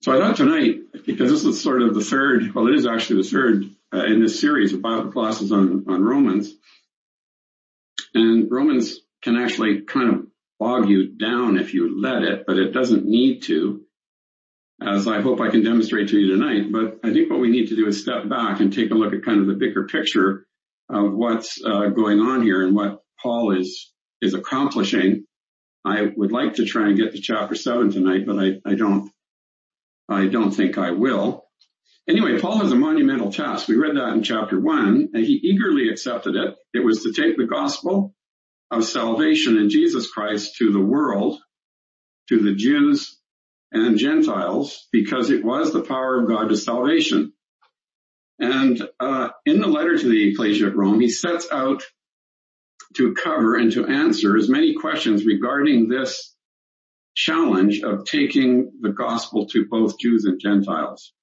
So I thought tonight, because this is sort of the third, well, it is actually the third in this series of Bible classes on Romans. And Romans can actually kind of bog you down if you let it, but it doesn't need to, as I hope I can demonstrate to you tonight. But I think what we need to do is step back and take a look at kind of the bigger picture of what's going on here and what Paul is accomplishing. I would like to try and get to chapter 7 tonight, but I don't think I will. Anyway, Paul has a monumental task. We read that in chapter 1, and he eagerly accepted it. It was to take the gospel of salvation in Jesus Christ to the world, to the Jews and Gentiles, because it was the power of God to salvation. And in the letter to the Ecclesia at Rome, he sets out to cover and to answer as many questions regarding this challenge of taking the gospel to both Jews and Gentiles.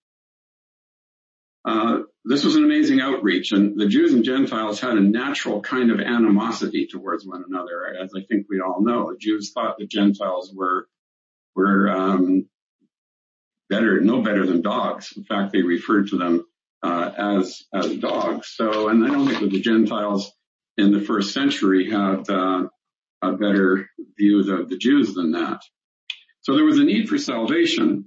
This was an amazing outreach, and the Jews and Gentiles had a natural kind of animosity towards one another, as I think we all know. The Jews thought the Gentiles were no better than dogs. In fact, they referred to them as dogs. So, and I don't think that the Gentiles in the first century had a better view of the Jews than that. So there was a need for salvation.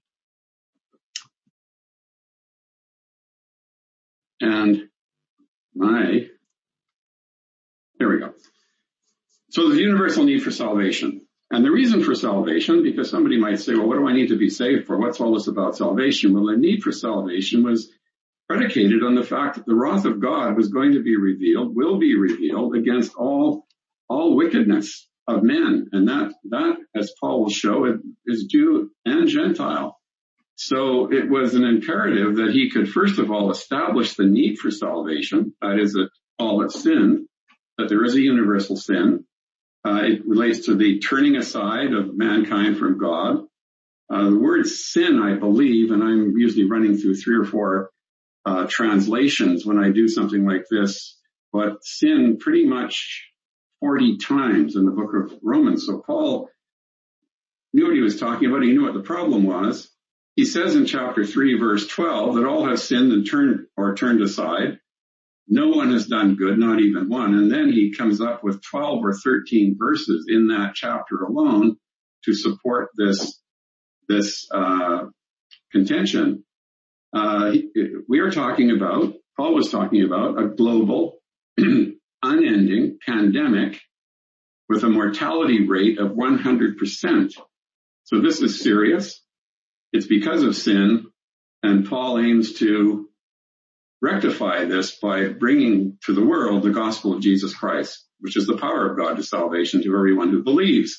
And there we go. So there's a universal need for salvation. And the reason for salvation, because somebody might say, well, what do I need to be saved for? What's all this about salvation? Well, the need for salvation was predicated on the fact that the wrath of God was going to be revealed, will be revealed against all wickedness of men. And that, as Paul will show, is Jew and Gentile. So it was an imperative that he could, first of all, establish the need for salvation. That is, that all have sinned, that there is a universal sin. It relates to the turning aside of mankind from God. The word sin, I believe, and I'm usually running through 3 or 4 translations when I do something like this, but sin pretty much 40 times in the book of Romans. So Paul knew what he was talking about. He knew what the problem was. He says in chapter 3, verse 12, that all have sinned and turned aside. No one has done good, not even one. And then he comes up with 12 or 13 verses in that chapter alone to support this contention. We are talking about, Paul was talking about, a global, unending pandemic with a mortality rate of 100%. So this is serious. It's because of sin, and Paul aims to rectify this by bringing to the world the gospel of Jesus Christ, which is the power of God to salvation to everyone who believes.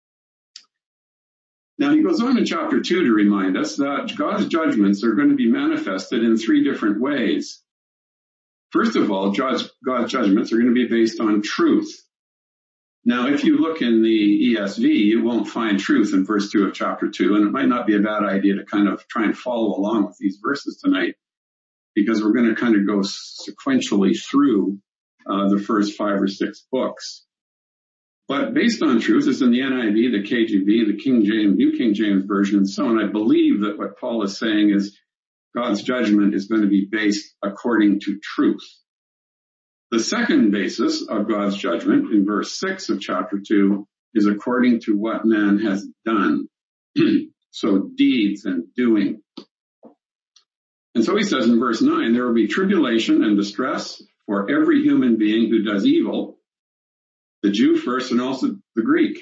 Now he goes on in chapter 2 to remind us that God's judgments are going to be manifested in 3 different ways. First of all, God's judgments are going to be based on truth. Now, if you look in the ESV, you won't find truth in verse 2 of chapter 2, and it might not be a bad idea to kind of try and follow along with these verses tonight, because we're going to kind of go sequentially through the first 5 or 6 books. But based on truth is in the NIV, the KJV, the King James, New King James Version, and so on. I believe that what Paul is saying is God's judgment is going to be based according to truth. The second basis of God's judgment in verse 6 of chapter 2 is according to what man has done. So deeds and doing. And so he says in verse 9, there will be tribulation and distress for every human being who does evil, the Jew first and also the Greek.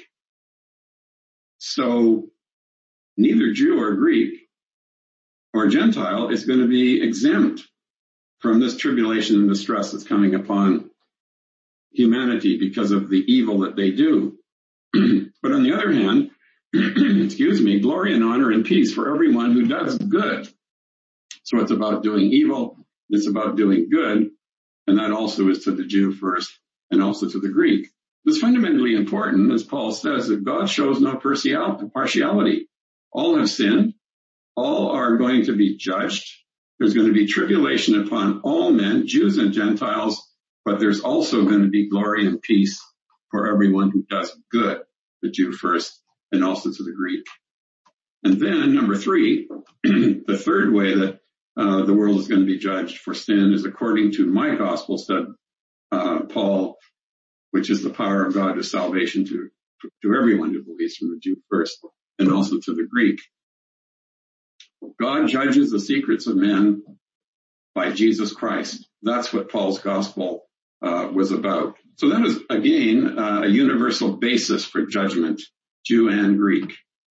So neither Jew or Greek or Gentile is going to be exempt from this tribulation and distress that's coming upon humanity because of the evil that they do. But on the other hand, glory and honor and peace for everyone who does good. So it's about doing evil, it's about doing good, and that also is to the Jew first and also to the Greek. It's fundamentally important, as Paul says, that God shows no partiality. All have sinned, all are going to be judged. There's going to be tribulation upon all men, Jews and Gentiles, but there's also going to be glory and peace for everyone who does good, the Jew first and also to the Greek. And then number 3, the third way that the world is going to be judged for sin is according to my gospel, said Paul, which is the power of God to salvation to everyone who believes, from the Jew first and also to the Greek. God judges the secrets of men by Jesus Christ. That's what Paul's gospel was about. So that is, again, a universal basis for judgment, Jew and Greek.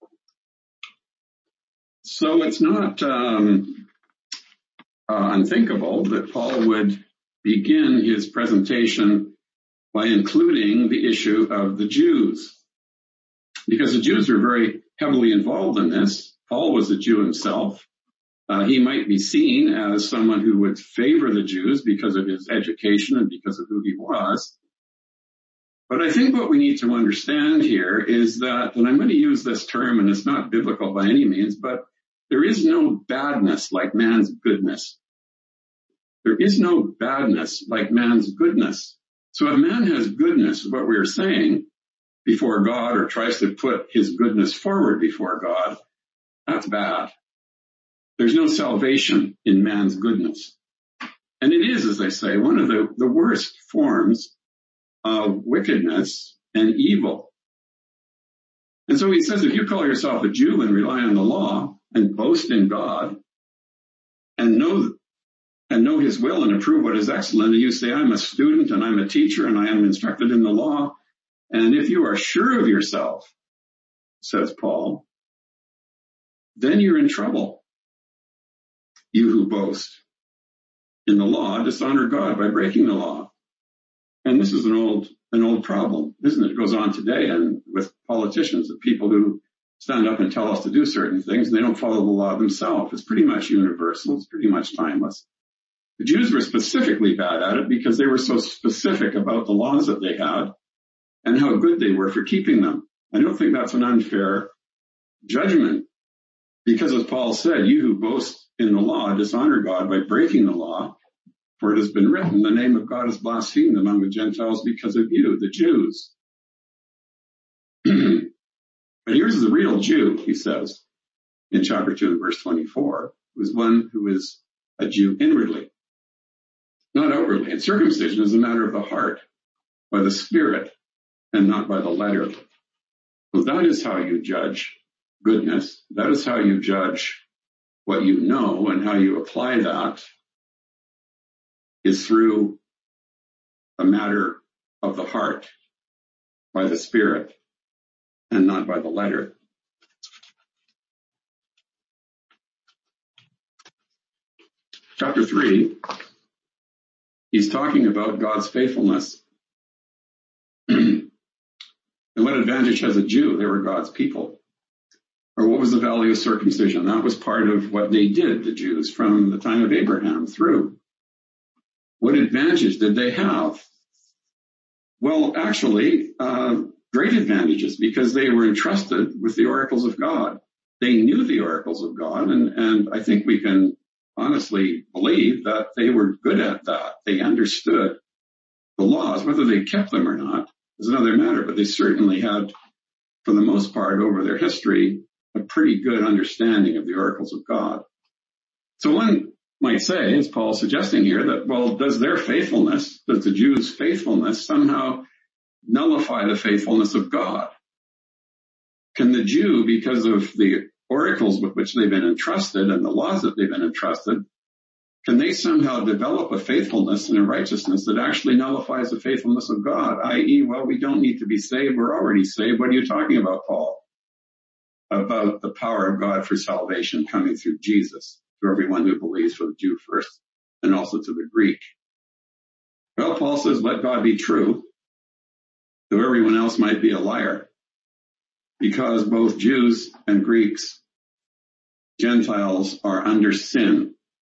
So it's not unthinkable that Paul would begin his presentation by including the issue of the Jews, because the Jews were very heavily involved in this. Paul was a Jew himself. He might be seen as someone who would favor the Jews because of his education and because of who he was. But I think what we need to understand here is that, and I'm going to use this term, and it's not biblical by any means, but there is no badness like man's goodness. There is no badness like man's goodness. So if man has goodness, what we're saying, before God, or tries to put his goodness forward before God, that's bad. There's no salvation in man's goodness. And it is, as I say, one of the worst forms of wickedness and evil. And so he says, if you call yourself a Jew and rely on the law and boast in God and know his will and approve what is excellent, and you say, I'm a student and I'm a teacher and I am instructed in the law, and if you are sure of yourself, says Paul, then you're in trouble. You who boast in the law dishonor God by breaking the law. And this is an old problem, isn't it? It goes on today and with politicians, the people who stand up and tell us to do certain things and they don't follow the law themselves. It's pretty much universal. It's pretty much timeless. The Jews were specifically bad at it because they were so specific about the laws that they had and how good they were for keeping them. I don't think that's an unfair judgment, because as Paul said, you who boast in the law dishonor God by breaking the law, for it has been written, the name of God is blasphemed among the Gentiles because of you, the Jews. But here's the real Jew, he says in chapter 2 and verse 24, who is one who is a Jew inwardly, not outwardly. And circumcision is a matter of the heart, by the Spirit, and not by the letter. So that is how you judge goodness. That is how you judge what you know, and how you apply that is through a matter of the heart, by the Spirit, and not by the letter. Chapter 3, he's talking about God's faithfulness. And what advantage has a Jew? They were God's people. Or what was the value of circumcision? That was part of what they did, the Jews, from the time of Abraham through. What advantage did they have? Well, actually, great advantages, because they were entrusted with the oracles of God. They knew the oracles of God, and I think we can honestly believe that they were good at that. They understood the laws. Whether they kept them or not is another matter, but they certainly had, for the most part, over their history, a pretty good understanding of the oracles of God. So one might say, as Paul's suggesting here, that, well, does their faithfulness, does the Jews' faithfulness somehow nullify the faithfulness of God? Can the Jew, because of the oracles with which they've been entrusted and the laws that they've been entrusted, can they somehow develop a faithfulness and a righteousness that actually nullifies the faithfulness of God? I.e., well, we don't need to be saved. We're already saved. What are you talking about, Paul? About the power of God for salvation coming through Jesus to everyone who believes, for the Jew first and also to the Greek. Well, Paul says, let God be true, though everyone else might be a liar, because both Jews and Greeks, Gentiles, are under sin.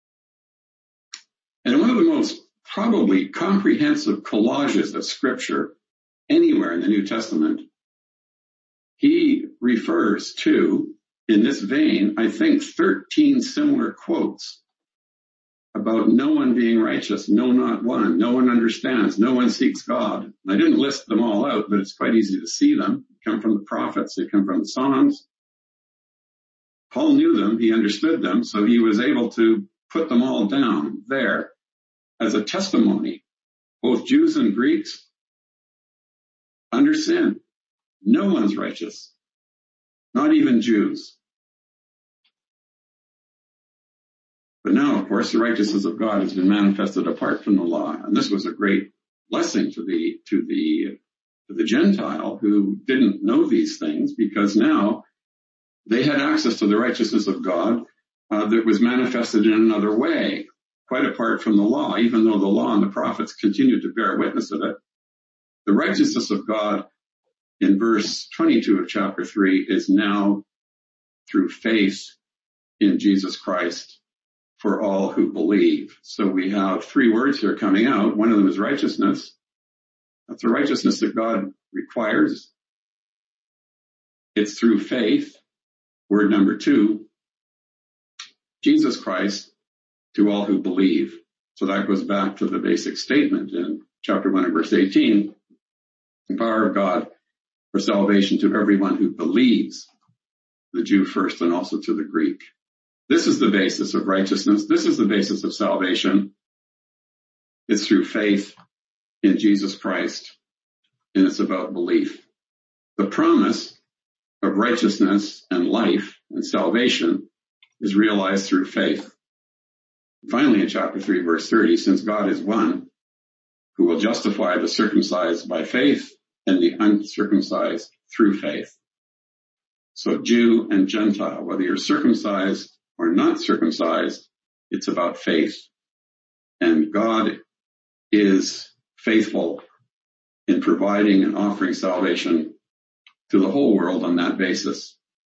And one of the most probably comprehensive collages of Scripture anywhere in the New Testament, he refers to, in this vein, I think 13 similar quotes about no one being righteous, no, not one, no one understands, no one seeks God. I didn't list them all out, but it's quite easy to see them. They come from the prophets, they come from the Psalms. Paul knew them, he understood them, so he was able to put them all down there as a testimony, both Jews and Greeks, under sin. No one's righteous, not even Jews. But now, of course, the righteousness of God has been manifested apart from the law, and this was a great blessing to the Gentile who didn't know these things, because now they had access to the righteousness of God that was manifested in another way, quite apart from the law, even though the law and the prophets continued to bear witness of it. The righteousness of God in verse 22 of chapter 3 is now through faith in Jesus Christ for all who believe. So we have three words here coming out. One of them is righteousness. That's the righteousness that God requires. It's through faith. Word number 2, Jesus Christ to all who believe. So that goes back to the basic statement in chapter 1 and verse 18. The power of God for salvation to everyone who believes, the Jew first and also to the Greek. This is the basis of righteousness. This is the basis of salvation. It's through faith in Jesus Christ, and it's about belief. The promise of righteousness and life and salvation is realized through faith. Finally, in chapter 3, verse 30, since God is one who will justify the circumcised by faith and the uncircumcised through faith. So Jew and Gentile, whether you're circumcised or not circumcised, it's about faith. And God is faithful in providing and offering salvation to the whole world on that basis.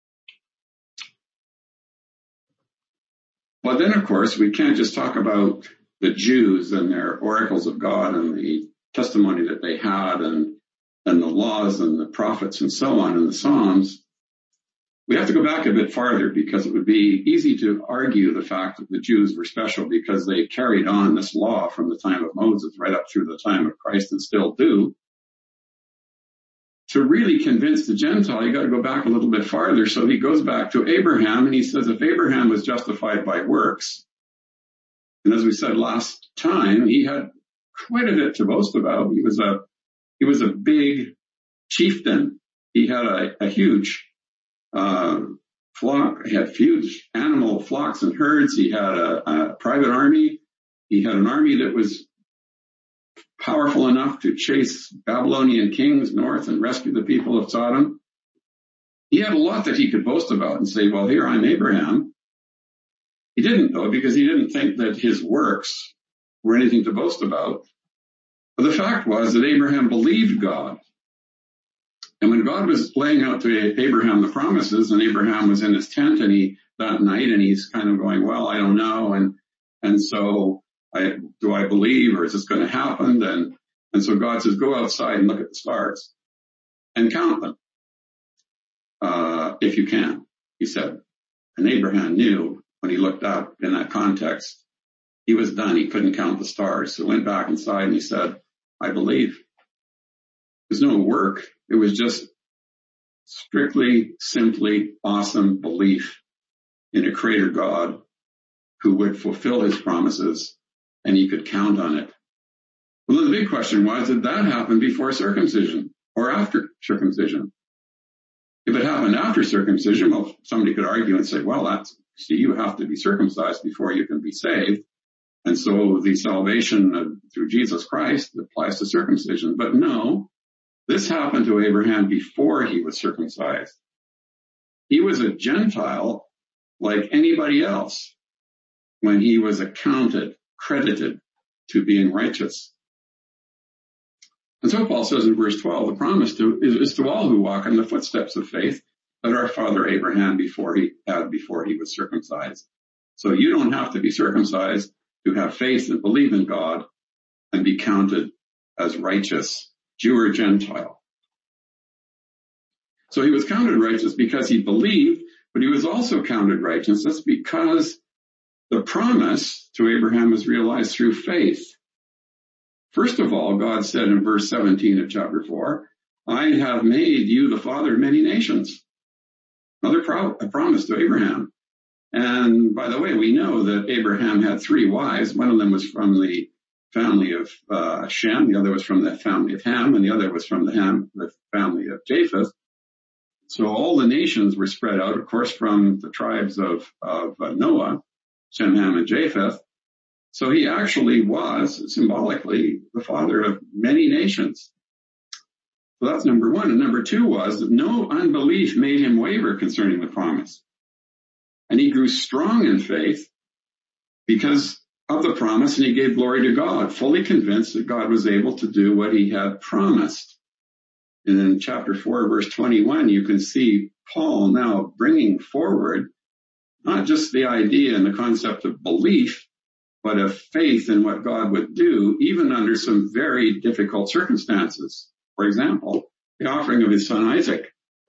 But then, of course, we can't just talk about the Jews and their oracles of God and the testimony that they had and the laws and the prophets and so on and the Psalms. We have to go back a bit farther, because it would be easy to argue the fact that the Jews were special because they carried on this law from the time of Moses right up through the time of Christ and still do. To really convince the Gentile, you got to go back a little bit farther. So he goes back to Abraham and he says, if Abraham was justified by works, and as we said last time, he had quite a bit to boast about. He was a big chieftain. He had a huge flock. He had huge animal flocks and herds. He had a private army. He had an army that was powerful enough to chase Babylonian kings north and rescue the people of Sodom. He had a lot that he could boast about and say, well, here I'm Abraham. He didn't, though, because he didn't think that his works were anything to boast about. But the fact was that Abraham believed God. And when God was laying out to Abraham the promises, and Abraham was in his tent that night, and he's kind of going, well, I don't know. And so do I believe, or is this going to happen? And so God says, go outside and look at the stars and count them. If you can, he said. And Abraham knew when he looked up in that context, he was done. He couldn't count the stars. So he went back inside and he said, I believe. There's no work. It was just strictly, simply awesome belief in a creator God who would fulfill his promises, and he could count on it. Well, the big question was, did that happen before circumcision or after circumcision? If it happened after circumcision, well, somebody could argue and say, well, you have to be circumcised before you can be saved. And so the salvation through Jesus Christ applies to circumcision. But no, this happened to Abraham before he was circumcised. He was a Gentile like anybody else when he was credited to being righteous. And so Paul says in verse 12, the promise is to all who walk in the footsteps of faith that our father Abraham before he was circumcised. So you don't have to be circumcised to have faith and believe in God and be counted as righteous, Jew or Gentile. So he was counted righteous because he believed, but he was also counted righteous because the promise to Abraham was realized through faith. First of all, God said in verse 17 of chapter 4, I have made you the father of many nations. a promise to Abraham. And by the way, we know that Abraham had 3 wives. One of them was from the family of Shem, the other was from the family of Ham, and the other was from the family of Japheth. So all the nations were spread out, of course, from the tribes of Noah, Shem, Ham, and Japheth. So he actually was symbolically the father of many nations. So that's number 1. And number 2 was that no unbelief made him waver concerning the promise. And he grew strong in faith because of the promise, and he gave glory to God, fully convinced that God was able to do what he had promised. And in chapter 4, verse 21, you can see Paul now bringing forward not just the idea and the concept of belief, but of faith in what God would do, even under some very difficult circumstances. For example, the offering of his son Isaac.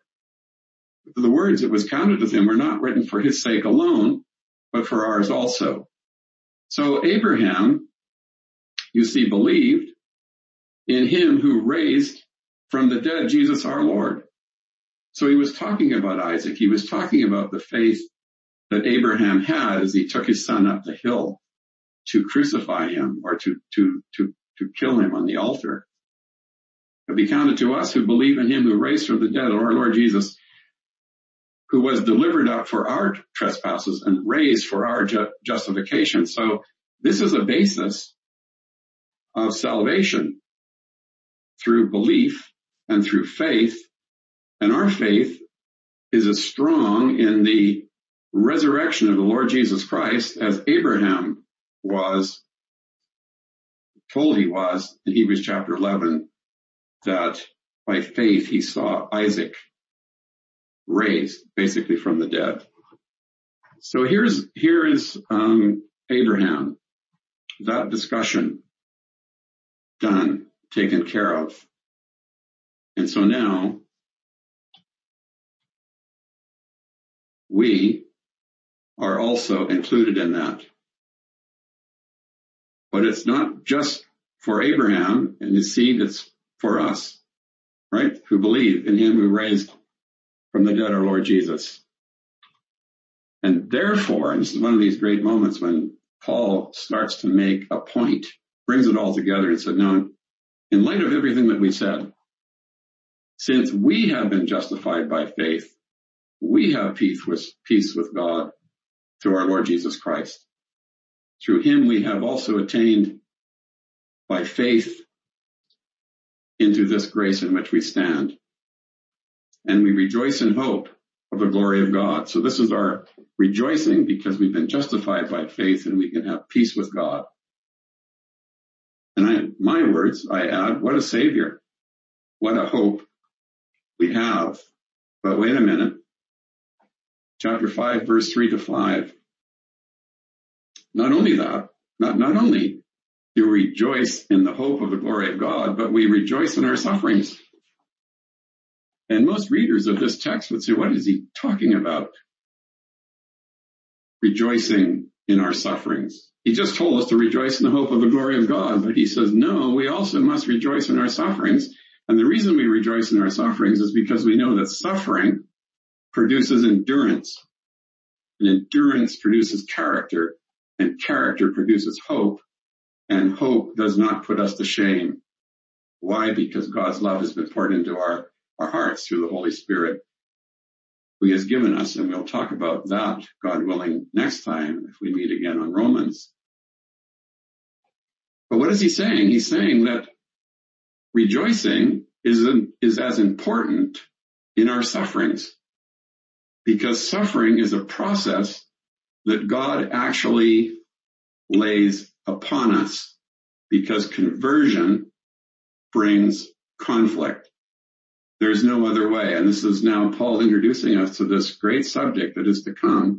The words that was counted with him were not written for his sake alone, but for ours also. So Abraham, you see, believed in him who raised from the dead Jesus our Lord. So he was talking about Isaac. He was talking about the faith that Abraham had as he took his son up the hill to crucify him or to kill him on the altar. But be counted to us who believe in him who raised from the dead our Lord Jesus, who was delivered up for our trespasses and raised for our justification. So this is a basis of salvation through belief and through faith. And our faith is as strong in the resurrection of the Lord Jesus Christ as Abraham was told he was in Hebrews chapter 11, that by faith he saw Isaac raised basically from the dead. So here is Abraham, that discussion done, taken care of. And so now we are also included in that. But it's not just for Abraham and his seed, it's for us, right? Who believe in him who raised from the dead our Lord Jesus. And therefore, and this is one of these great moments when Paul starts to make a point, brings it all together and said, no, in light of everything that we said, since we have been justified by faith, we have peace with God through our Lord Jesus Christ. Through him we have also attained by faith into this grace in which we stand. And we rejoice in hope of the glory of God. So this is our rejoicing because we've been justified by faith and we can have peace with God. And my words, I add, what a Savior. What a hope we have. But wait a minute. Chapter 5, verse 3-5. Not only that, not only do we rejoice in the hope of the glory of God, but we rejoice in our sufferings. And most readers of this text would say, what is he talking about? Rejoicing in our sufferings. He just told us to rejoice in the hope of the glory of God, but he says, no, we also must rejoice in our sufferings. And the reason we rejoice in our sufferings is because we know that suffering produces endurance. And endurance produces character, and character produces hope, and hope does not put us to shame. Why? Because God's love has been poured into our hearts through the Holy Spirit who he has given us, and we'll talk about that, God willing, next time if we meet again on Romans. But what is he saying? He's saying that rejoicing is as important in our sufferings, because suffering is a process that God actually lays upon us, because conversion brings conflict. There's no other way. And this is now Paul introducing us to this great subject that is to come.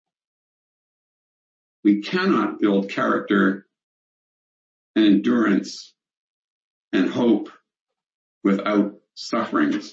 We cannot build character and endurance and hope without sufferings.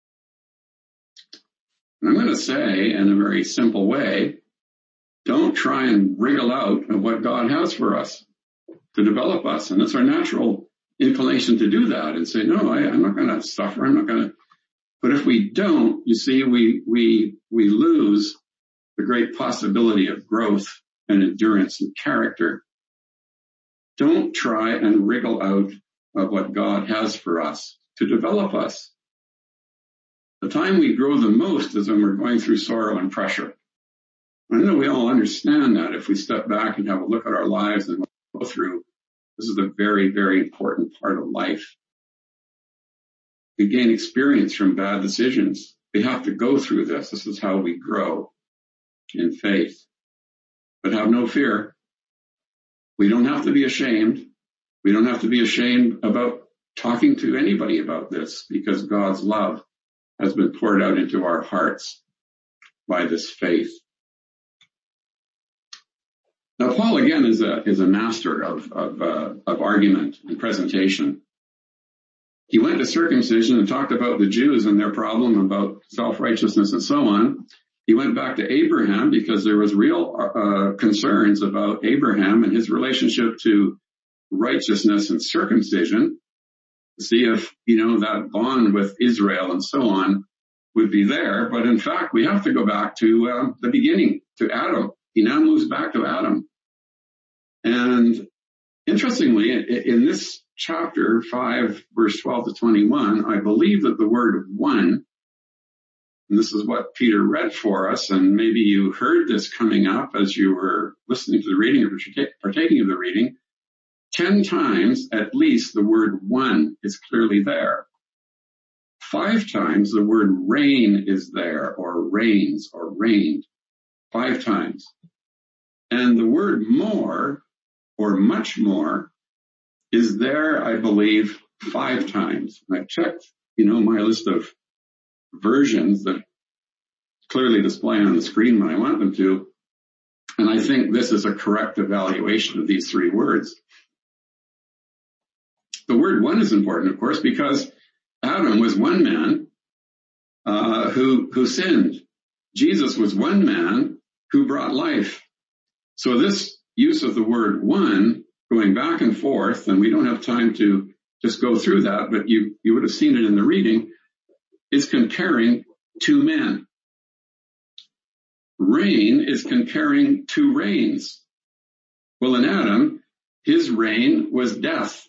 And I'm going to say in a very simple way, don't try and wriggle out of what God has for us to develop us. And it's our natural inclination to do that and say, no, I'm not going to suffer. I'm not going to But if we don't, you see, we lose the great possibility of growth and endurance and character. Don't try and wriggle out of what God has for us to develop us. The time we grow the most is when we're going through sorrow and pressure. I know we all understand that if we step back and have a look at our lives and go through. This is a very, very important part of life. We gain experience from bad decisions. We have to go through this. This is how we grow in faith. But have no fear. We don't have to be ashamed. We don't have to be ashamed about talking to anybody about this, because God's love has been poured out into our hearts by this faith. Now, Paul again is a master of argument and presentation. He went to circumcision and talked about the Jews and their problem about self-righteousness and so on. He went back to Abraham because there was real concerns about Abraham and his relationship to righteousness and circumcision, to see if, that bond with Israel and so on would be there. But in fact, we have to go back to the beginning, to Adam. He now moves back to Adam. And interestingly, in this chapter 5, verse 12 to 21, I believe that the word one, and this is what Peter read for us, and maybe you heard this coming up as you were listening to the reading or partaking of the reading, 10 times at least the word one is clearly there. 5 times the word reign is there, or reigns, or reigned. 5 times. And the word more, or much more, is there, I believe, 5 times. And I've checked, my list of versions that clearly display on the screen when I want them to. And I think this is a correct evaluation of these 3 words. The word one is important, of course, because Adam was one man who sinned. Jesus was one man who brought life. So this use of the word one, going back and forth, and we don't have time to just go through that, but you would have seen it in the reading, is comparing 2 men. Reign is comparing 2 reigns. Well, in Adam, his reign was death.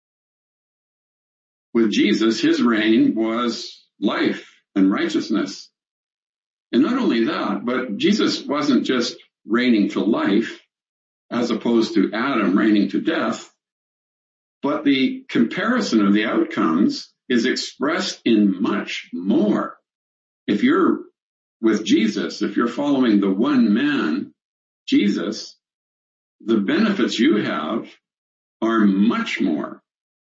With Jesus, his reign was life and righteousness. And not only that, but Jesus wasn't just reigning to life, as opposed to Adam reigning to death, but the comparison of the outcomes is expressed in much more. If you're with Jesus, if you're following the one man, Jesus, the benefits you have are much more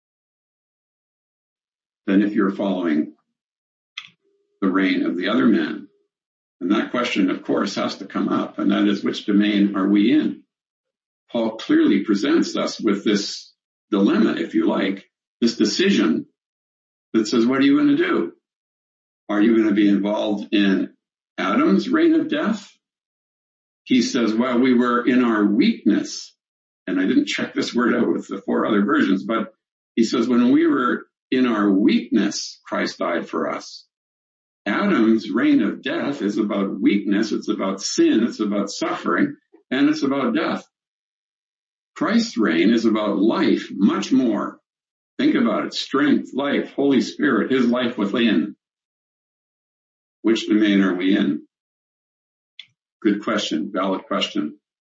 than if you're following the reign of the other man. And that question, of course, has to come up, and that is, which domain are we in? Paul clearly presents us with this dilemma, if you like, this decision that says, what are you going to do? Are you going to be involved in Adam's reign of death? He says, well, we were in our weakness. And I didn't check this word out with the 4 other versions, but he says, when we were in our weakness, Christ died for us. Adam's reign of death is about weakness, it's about sin, it's about suffering, and it's about death. Christ's reign is about life, much more. Think about it. Strength, life, Holy Spirit, his life within. Which domain are we in? Good question, valid question.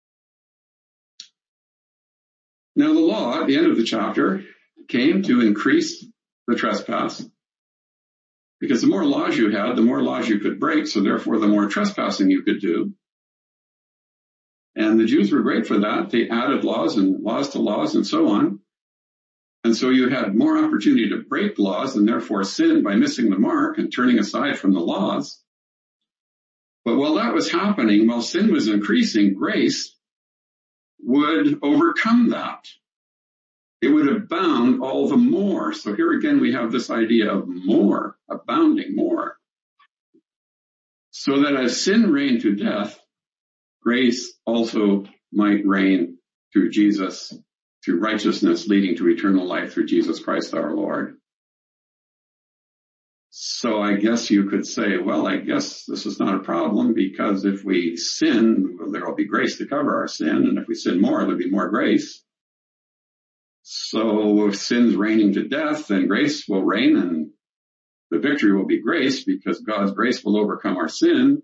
Now the law at the end of the chapter came to increase the trespass, because the more laws you had, the more laws you could break, so therefore the more trespassing you could do. And the Jews were great for that. They added laws and laws to laws and so on. And so you had more opportunity to break laws and therefore sin by missing the mark and turning aside from the laws. But while that was happening, while sin was increasing, grace would overcome that. It would abound all the more. So here again, we have this idea of more, abounding more. So that as sin reigned to death, grace also might reign through Jesus, through righteousness leading to eternal life through Jesus Christ our Lord. So I guess you could say, well, I guess this is not a problem because if we sin, well, there will be grace to cover our sin. And if we sin more, there'll be more grace. So if sin's reigning to death, then grace will reign and the victory will be grace because God's grace will overcome our sin.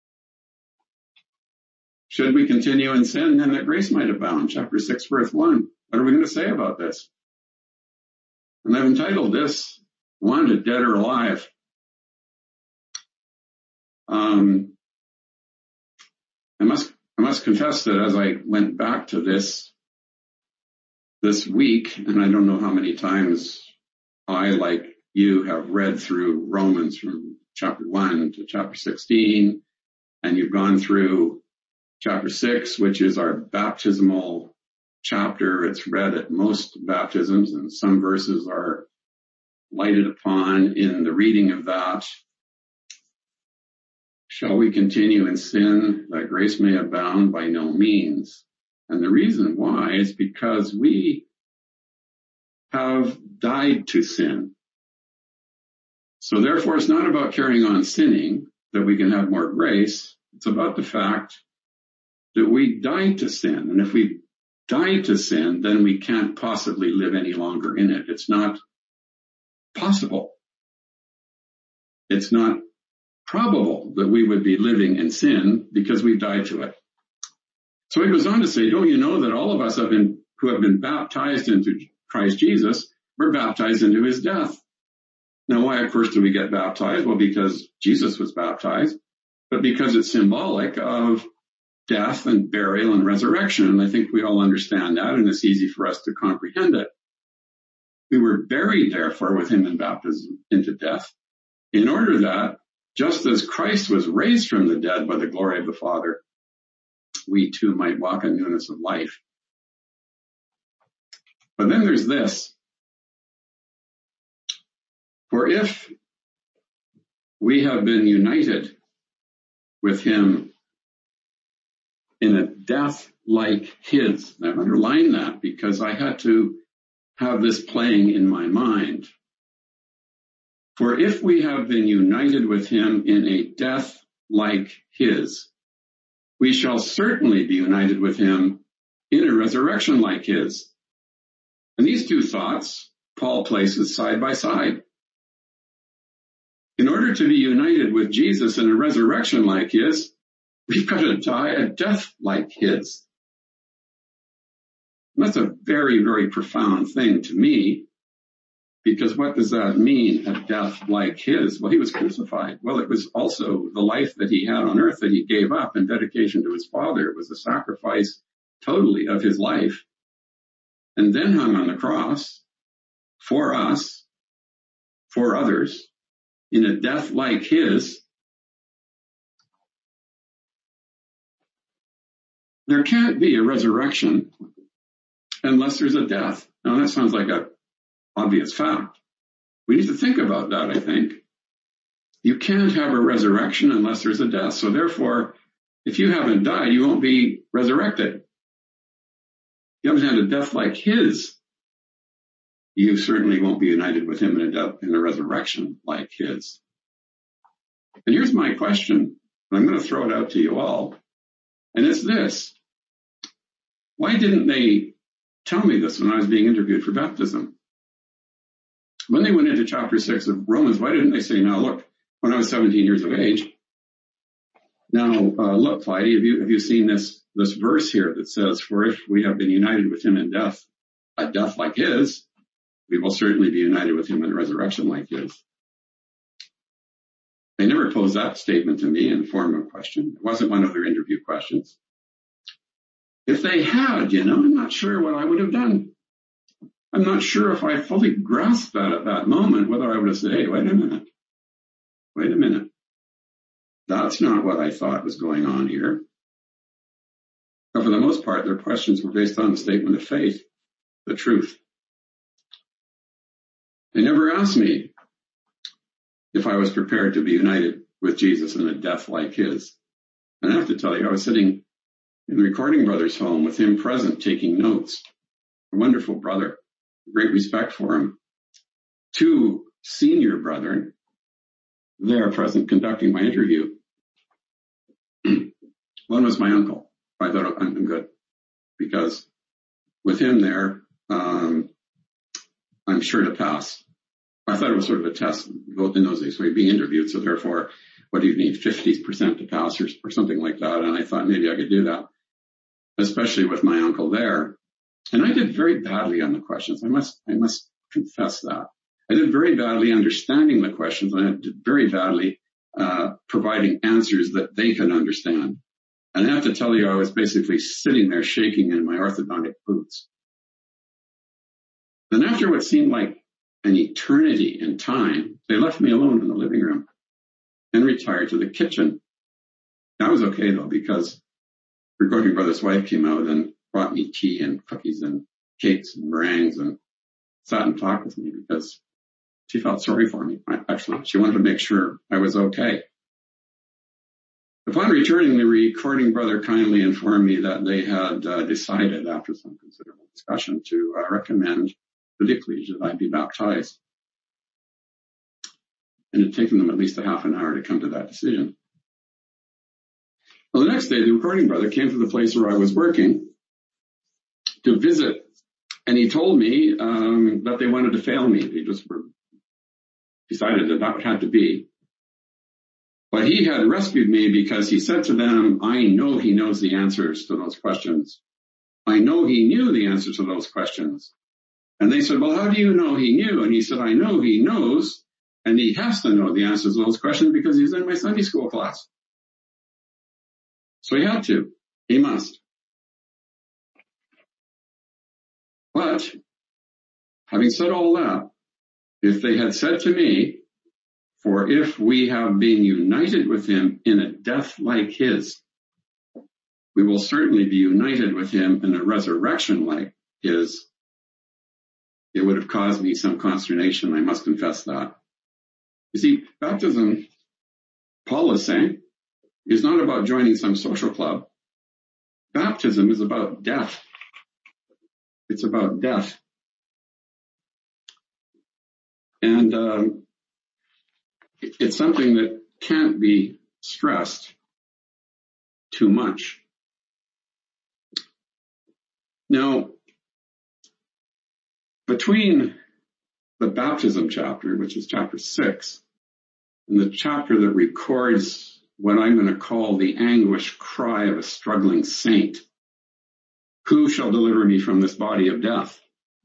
Should we continue in sin, then that grace might abound. Chapter 6, verse 1. What are we going to say about this? And I've entitled this, Wanted, Dead or Alive. I must confess that as I went back to this week, and I don't know how many times I, like you, have read through Romans from chapter 1 to chapter 16, and you've gone through chapter 6, which is our baptismal chapter. It's read at most baptisms, and some verses are lighted upon in the reading of that. Shall we continue in sin that grace may abound? By no means. And the reason why is because we have died to sin. So therefore, it's not about carrying on sinning that we can have more grace. It's about the fact that we died to sin. And if we died to sin, then we can't possibly live any longer in it. It's not possible. It's not probable that we would be living in sin because we died to it. So he goes on to say, don't you know that all of us who have been baptized into Christ Jesus, were baptized into his death. Now, why, of course, do we get baptized? Well, because Jesus was baptized, but because it's symbolic of death and burial and resurrection. And I think we all understand that, and it's easy for us to comprehend it. We were buried, therefore, with him in baptism into death, in order that, just as Christ was raised from the dead by the glory of the Father, we too might walk in newness of life. But then there's this. For if we have been united with him in a death like his, and I've underlined that because I had to have this playing in my mind. For if we have been united with him in a death like his, we shall certainly be united with him in a resurrection like his. And these two thoughts Paul places side by side. In order to be united with Jesus in a resurrection like his, we've got to die a death like his. And that's a very, very profound thing to me, because what does that mean, a death like his? Well, he was crucified. Well, it was also the life that he had on earth that he gave up in dedication to his Father. It was a sacrifice totally of his life, and then hung on the cross for us, for others, in a death like his. There can't be a resurrection unless there's a death. Now, that sounds like an obvious fact. We need to think about that, I think. You can't have a resurrection unless there's a death. So therefore, if you haven't died, you won't be resurrected. You haven't had a death like his. You certainly won't be united with him in a resurrection like his. And here's my question. I'm going to throw it out to you all. And it's this. Why didn't they tell me this when I was being interviewed for baptism? When they went into chapter 6 of Romans, why didn't they say, now look, when I was 17 years of age, now look, Clyde, have you seen this verse here that says, for if we have been united with him in death, a death like his, we will certainly be united with him in a resurrection like his. They never posed that statement to me in the form of a question. It wasn't one of their interview questions. If they had, I'm not sure what I would have done. I'm not sure if I fully grasped that at that moment, whether I would have said, hey, wait a minute. That's not what I thought was going on here. But for the most part, their questions were based on the statement of faith, the truth. They never asked me if I was prepared to be united with Jesus in a death like his. And I have to tell you, I was sitting in the Recording Brothers' home with him present, taking notes. A wonderful brother, great respect for him. Two senior brethren there present conducting my interview. One was my uncle. I thought, I'm good, because with him there, I'm sure to pass. I thought it was sort of a test, both in those days, so he'd be interviewed, so therefore, what do you need, 50% to pass or something like that, and I thought maybe I could do that, especially with my uncle there. And I did very badly on the questions. I must confess that. I did very badly understanding the questions, and I did very badly providing answers that they could understand. And I have to tell you, I was basically sitting there shaking in my orthodontic boots. Then after what seemed like an eternity in time, they left me alone in the living room and retired to the kitchen. That was okay, though, because Recording Brother's wife came out and brought me tea and cookies and cakes and meringues and sat and talked with me because she felt sorry for me. Actually, she wanted to make sure I was okay. Upon returning, the Recording Brother kindly informed me that they had decided, after some considerable discussion, to recommend to the ecclesia that I be baptized. And it had taken them at least a half an hour to come to that decision. Well, the next day, the Recording Brother came to the place where I was working to visit, and he told me that they wanted to fail me. They just decided that would have to be. But he had rescued me because he said to them, I know he knows the answers to those questions. I know he knew the answers to those questions. And they said, well, how do you know he knew? And he said, I know he knows, and he has to know the answers to those questions because he's in my Sunday school class. So he had to. He must. But having said all that, if they had said to me, for if we have been united with him in a death like his, we will certainly be united with him in a resurrection like his, it would have caused me some consternation. I must confess that. You see, baptism, Paul is saying, is not about joining some social club. Baptism is about death. It's about death. And it's something that can't be stressed too much. Now, between the baptism chapter, which is chapter 6, and the chapter that records what I'm going to call the anguish cry of a struggling saint, who shall deliver me from this body of death?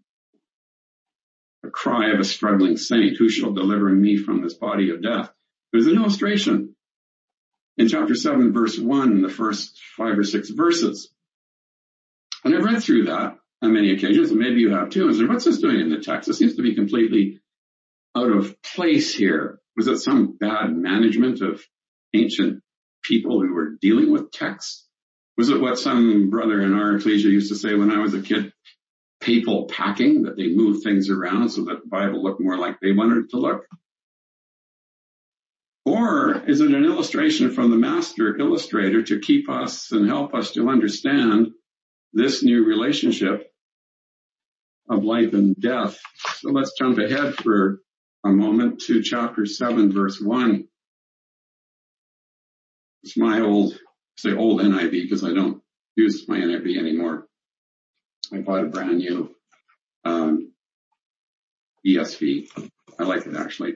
A cry of a struggling saint, who shall deliver me from this body of death? There's an illustration in chapter 7, verse 1, in the first 5 or 6 verses. And I've read through that on many occasions, and maybe you have too, and said, what's this doing in the text? It seems to be completely out of place here. Was it some bad management of ancient people who were dealing with texts? Was it what some brother in our ecclesia used to say when I was a kid, papal packing, that they moved things around so that the Bible looked more like they wanted it to look? Or is it an illustration from the master illustrator to keep us and help us to understand this new relationship of life and death? So let's jump ahead for a moment to chapter 7, verse 1. It's my old NIV because I don't use my NIV anymore. I bought a brand new ESV. I like it, actually.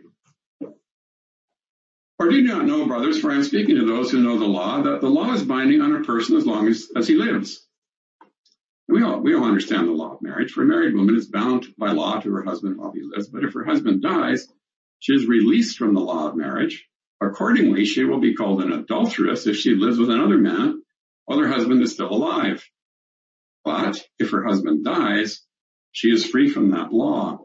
Or do you not know, brothers, for I am speaking to those who know the law, that the law is binding on a person as long as he lives. We all understand the law of marriage. For a married woman is bound by law to her husband while he lives. But if her husband dies, she is released from the law of marriage. Accordingly, she will be called an adulteress if she lives with another man while her husband is still alive. But if her husband dies, she is free from that law.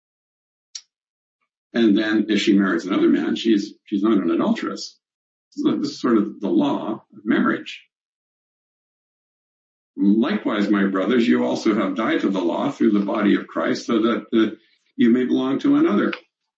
And then if she marries another man, she's not an adulteress. So this is sort of the law of marriage. Likewise, my brothers, you also have died to the law through the body of Christ so that you may belong to another.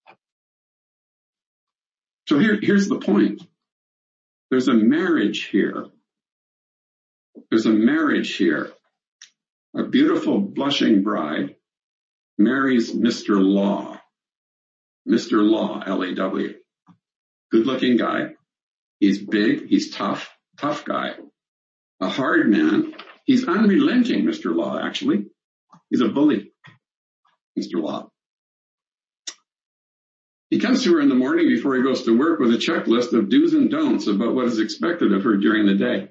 So here's the point. There's a marriage here. There's a marriage here. A beautiful blushing bride marries Mr. Law. Mr. Law, L-A-W. Good-looking guy. He's big. He's tough guy. A hard man. He's unrelenting, Mr. Law, actually. He's a bully, Mr. Law. He comes to her in the morning before he goes to work with a checklist of do's and don'ts about what is expected of her during the day.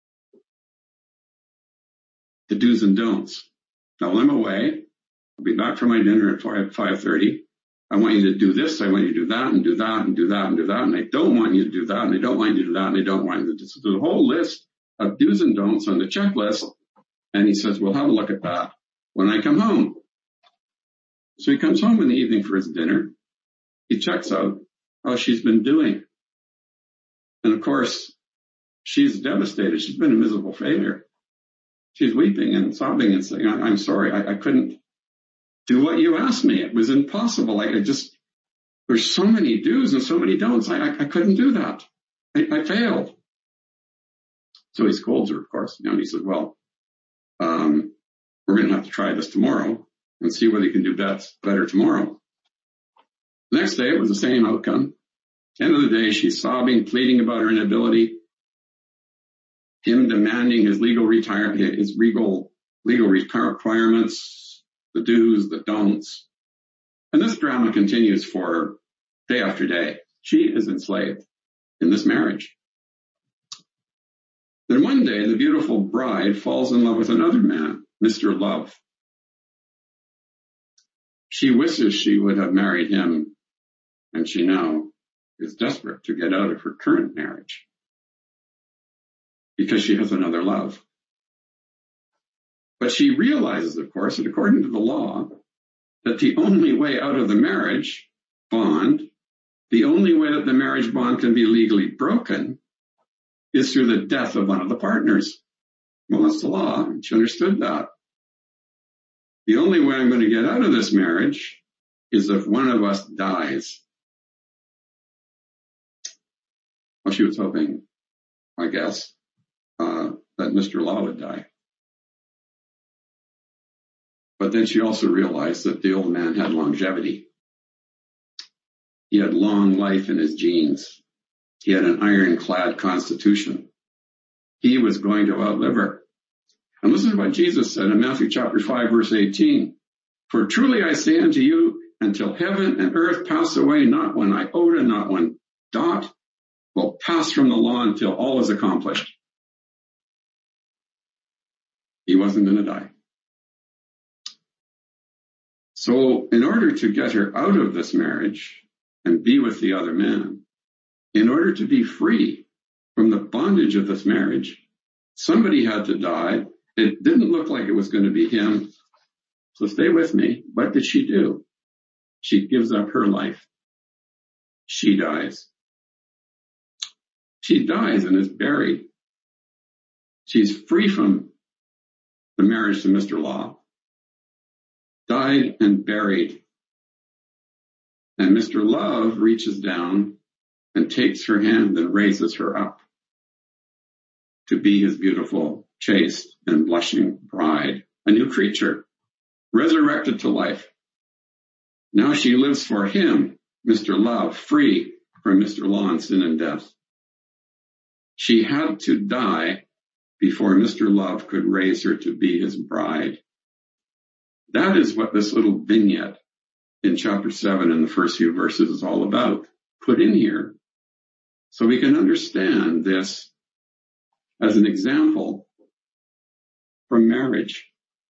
The do's and don'ts. Now, while I'm away, I'll be back for my dinner at 5:30. I want you to do this. I want you to do that and do that and do that and do that. And I don't want you to do that. And I don't want you to do that. And I don't want you to do this. There's a whole list of do's and don'ts on the checklist. And he says, we'll have a look at that when I come home. So he comes home in the evening for his dinner. He checks out how she's been doing. And of course, she's devastated. She's been a miserable failure. She's weeping and sobbing and saying, I'm sorry, I couldn't do what you asked me. It was impossible. There's so many do's and so many don'ts. I couldn't do that. I failed. So he scolds her, of course. And he said, well, we're going to have to try this tomorrow and see whether you can do better tomorrow. The next day, it was the same outcome. End of the day, she's sobbing, pleading about her inability, him demanding his legal requirements, the do's, the don'ts. And this drama continues for day after day. She is enslaved in this marriage. Then one day, the beautiful bride falls in love with another man, Mr. Love. She wishes she would have married him, and she now is desperate to get out of her current marriage because she has another love. But she realizes, of course, that according to the law, that the only way out of the marriage bond, the only way that the marriage bond can be legally broken is through the death of one of the partners. Well, that's the law. She understood that. The only way I'm going to get out of this marriage is if one of us dies. Well, she was hoping, I guess, that Mr. Law would die. But then she also realized that the old man had longevity. He had long life in his genes. He had an ironclad constitution. He was going to outlive her. And listen to what Jesus said in Matthew chapter 5, verse 18. For truly I say unto you, until heaven and earth pass away, not one iota, not one dot, will pass from the law until all is accomplished. He wasn't going to die. So in order to get her out of this marriage and be with the other man, in order to be free from the bondage of this marriage, somebody had to die. It didn't look like it was going to be him. So stay with me. What did she do? She gives up her life. She dies. She dies and is buried. She's free from the marriage to Mr. Law. Died and buried. And Mr. Love reaches down and takes her hand and raises her up to be his beautiful, chaste, and blushing bride, a new creature, resurrected to life. Now she lives for him, Mr. Love, free from Mr. Law and sin and death. She had to die before Mr. Love could raise her to be his bride. That is what this little vignette in chapter 7 in the first few verses is all about. Put in here so we can understand this as an example from marriage.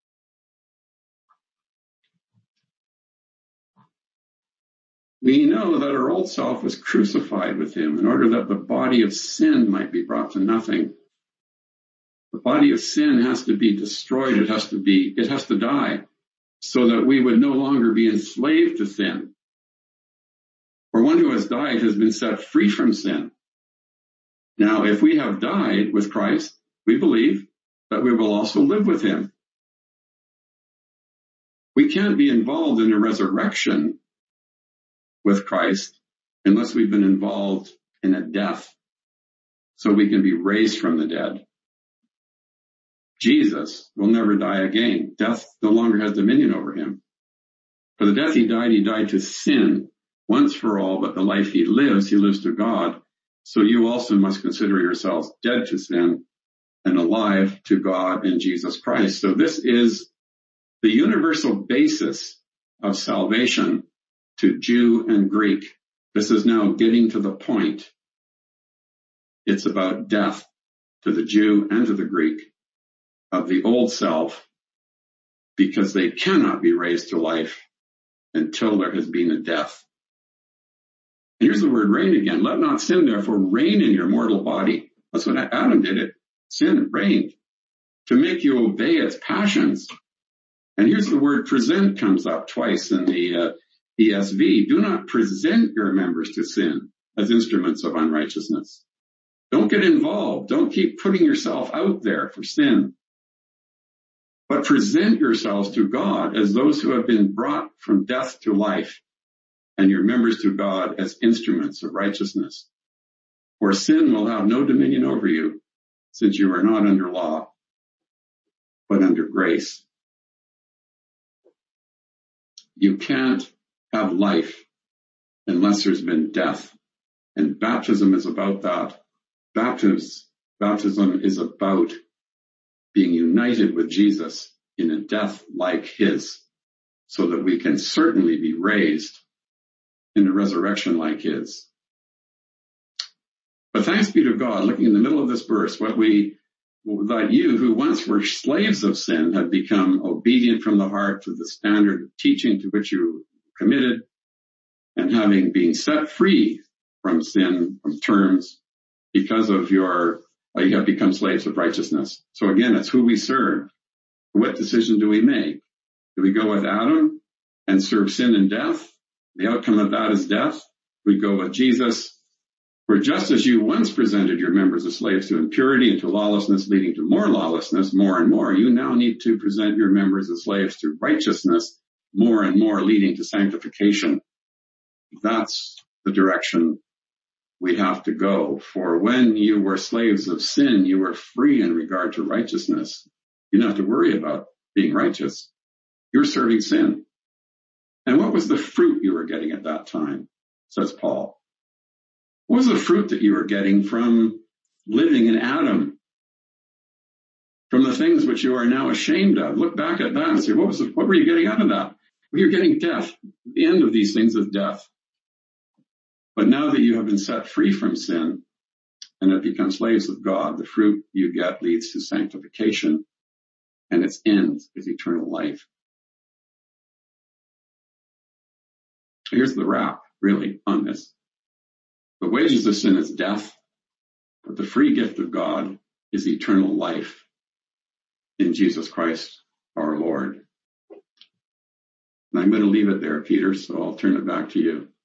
We know that our old self was crucified with him in order that the body of sin might be brought to nothing. The body of sin has to be destroyed. It has to die so that we would no longer be enslaved to sin. For one who has died has been set free from sin. Now, if we have died with Christ, we believe that we will also live with him. We can't be involved in a resurrection with Christ unless we've been involved in a death so we can be raised from the dead. Jesus will never die again. Death no longer has dominion over him. For the death he died to sin, once for all, but the life he lives to God. So you also must consider yourselves dead to sin and alive to God in Jesus Christ. So this is the universal basis of salvation to Jew and Greek. This is now getting to the point. It's about death to the Jew and to the Greek of the old self, because they cannot be raised to life until there has been a death. And here's the word reign again. Let not sin therefore reign in your mortal body. That's what Adam did. It sin reigned to make you obey its passions. And here's the word present comes up twice in the ESV. Do not present your members to sin as instruments of unrighteousness. Don't get involved. Don't keep putting yourself out there for sin. But present yourselves to God as those who have been brought from death to life, and your members to God as instruments of righteousness. For sin will have no dominion over you, since you are not under law, but under grace. You can't have life unless there's been death. And baptism is about that. Baptism is about being united with Jesus in a death like his, so that we can certainly be raised in a resurrection like his. But thanks be to God, looking in the middle of this verse, that you who once were slaves of sin have become obedient from the heart to the standard of teaching to which you were committed, and having been set free from sin, from terms, because of you have become slaves of righteousness. So again, it's who we serve. What decision do we make? Do we go with Adam and serve sin and death? The outcome of that is death. We go with Jesus. For just as you once presented your members as slaves to impurity and to lawlessness, leading to more lawlessness, more and more, you now need to present your members as slaves to righteousness, more and more, leading to sanctification. That's the direction we have to go. For when you were slaves of sin, you were free in regard to righteousness. You don't have to worry about being righteous. You're serving sin. And what was the fruit you were getting at that time, says Paul? What was the fruit that you were getting from living in Adam? From the things which you are now ashamed of? Look back at that and say, what were you getting out of that? Well, you're getting death. The end of these things is death. But now that you have been set free from sin and have become slaves of God, the fruit you get leads to sanctification, and its end is eternal life. Here's the wrap, really, on this. The wages of sin is death, but the free gift of God is eternal life in Jesus Christ our Lord. And I'm going to leave it there, Peter, so I'll turn it back to you.